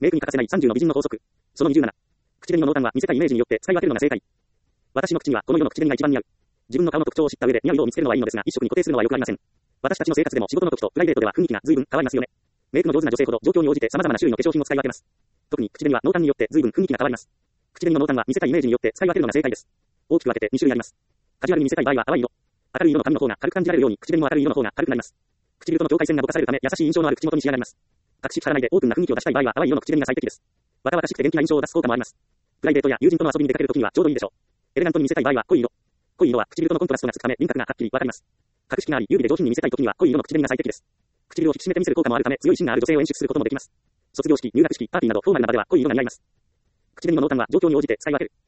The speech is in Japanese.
メイクに欠かせない30の美人の法則。その27。口紅の濃淡は見せたいイメージによって使い分けるのが正解。私の口にはこの世の口紅が一番似合う。自分の顔の特徴を知った上で似合う色を見つけるのはいいのですが、一色に固定するのは良くありません。私たちの生活でも仕事の時とプライベートでは雰囲気が随分変わりますよね。メイクの上手な女性ほど状況に応じて様々な種類の化粧品を使い分けます。特に口紅は濃淡によって随分雰囲気が変わります。口紅の濃淡は見せたいイメージによって使い分けるのが正解です。大きく分けて2種類あります。カジュアルに見せたい場合は淡い色。明るい色の髪の方が軽く感じられるように、口紅も明るい色の方が軽くなります。唇との境界線がぼかされるため優しい印象のある口元に仕上がります。隠しきらないでオープンな雰囲気を出したい場合は淡い色の口紅が最適です。若々しくて元気な印象を出す効果もあります。プライベートや友人との遊びに出かける時にはちょうどいいでしょう。エレガントに見せたい場合は濃い色。濃い色は唇とのコントラストがつくため輪郭がはっきりわかります。隠しきがあり優美で上品に見せたい時には濃い色の口紅が最適です。唇を引き締めて見せる効果もあるため強い芯がある女性を演出することもできます。卒業式、入学式、パーティーなどフォーマルな場では濃い色が似合います。口紅の濃淡は状況に応じて使い分ける。